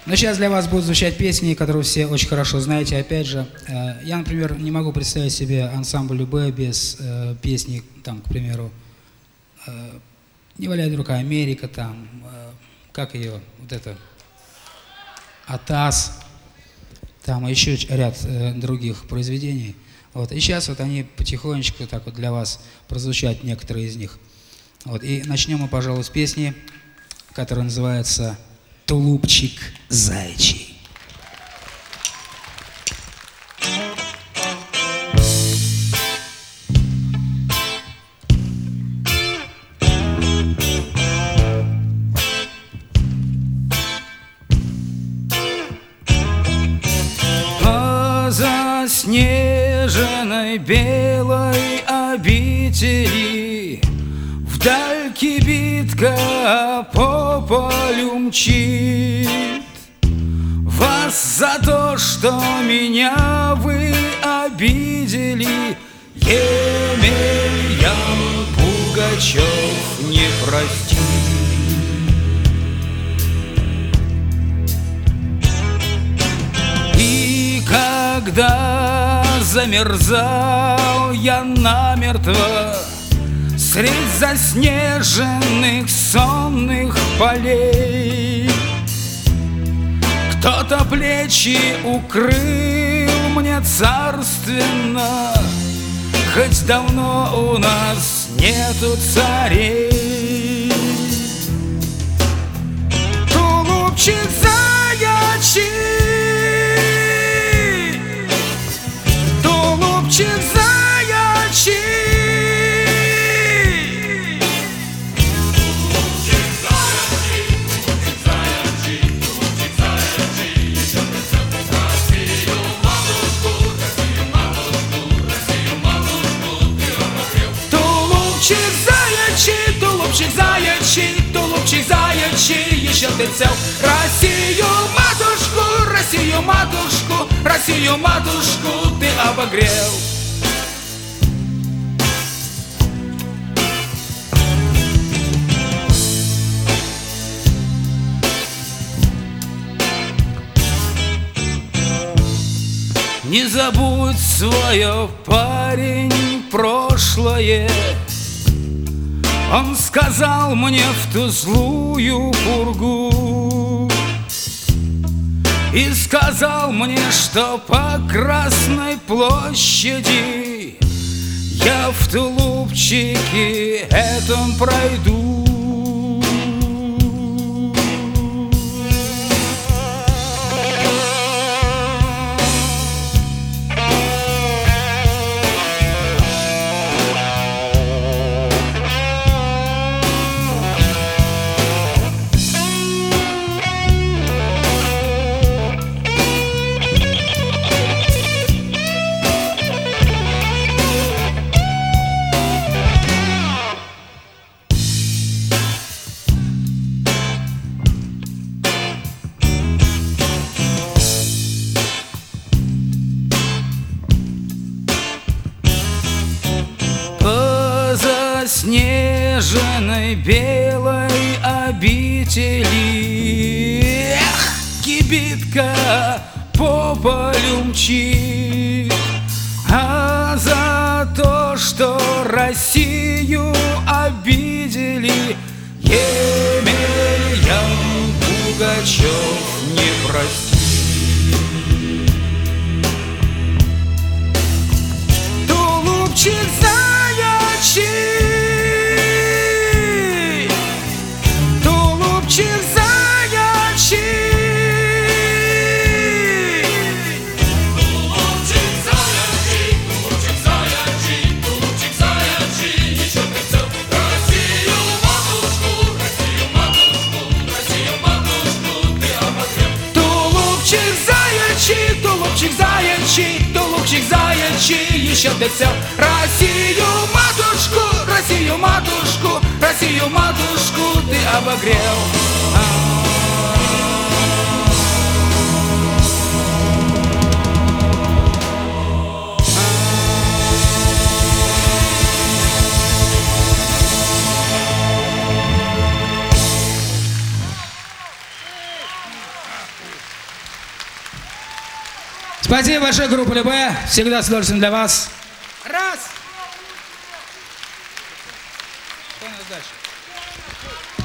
Но сейчас для вас будут звучать песни, которые все очень хорошо знаете. Опять же, я, например, не могу представить себе ансамбль Любэ без песни, там, к примеру, «Не валяй дурака», «Америка», там, как ее, вот это, «Атас», там еще ряд других произведений. Вот. И сейчас вот они потихонечку так вот для вас прозвучат, некоторые из них. Вот. И начнем мы, пожалуй, с песни, которая называется «Тулупчик заячий». По заснеженной белой обители вдаль кибитка по полю мчит. Вас за то, что меня вы обидели, Емельян Пугачев не простит. И когда замерзал я намертво средь заснеженных сонных полей, кто-то плечи укрыл мне царственно, хоть давно у нас нету царей. Тулупчик заячий, тулупчик заячий, тулупчик заячий, тулупчик заячий, еще ты цел. Россию матушку, Россию матушку, Россию матушку ты обогрел. Не забудь свое, парень, прошлое. Он сказал мне в ту злую пургу, и сказал мне, что по Красной площади я в тулупчике этом пройду. Снежной белой обители, эх, кибитка по полю мчит. А за то, что Россию обидели, Емельян Пугачев не простит. Тулупчик заячий, тулупчик заячий, еще ты цел. Россию матушку, Россию матушку, Россию матушку ты обогрел. Спасибо большое, группа Любэ. Всегда с удовольствием для вас. Раз. Что у нас дальше?